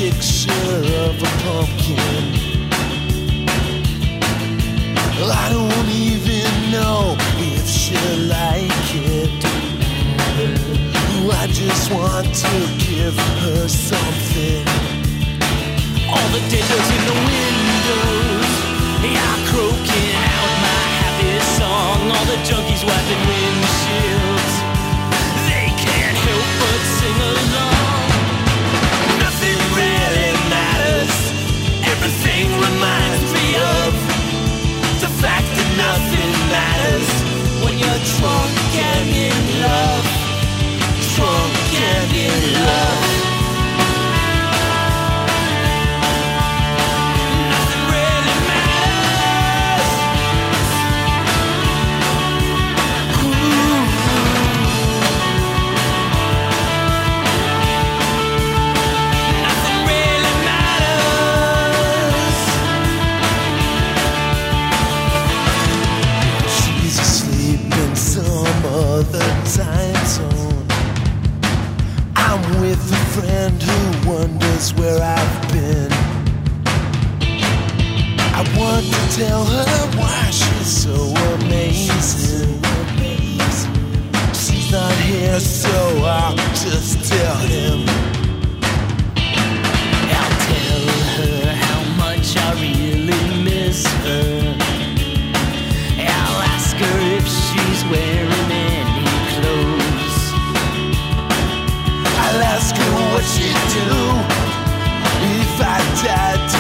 picture of a pumpkin. I don't even know if she'll like it. I just want to give her something. All the dildos in the windows are croaking out my happy song. All the junkies wiping windshields, they can't help but sing along. Nothing really matters. Everything reminds me of the fact that nothing matters when you're drunk and in love. Drunk and in love. Nothing really matters. Ooh. Nothing really matters. She's asleep in some other time zone. I'm with a friend who wonders where I've been. I want to tell her why she's so amazing. She's not here, so I'll just tell him. I'll tell her how much I really miss her. I'll ask her if she's wearing any clothes. I'll ask her what she'd do if I died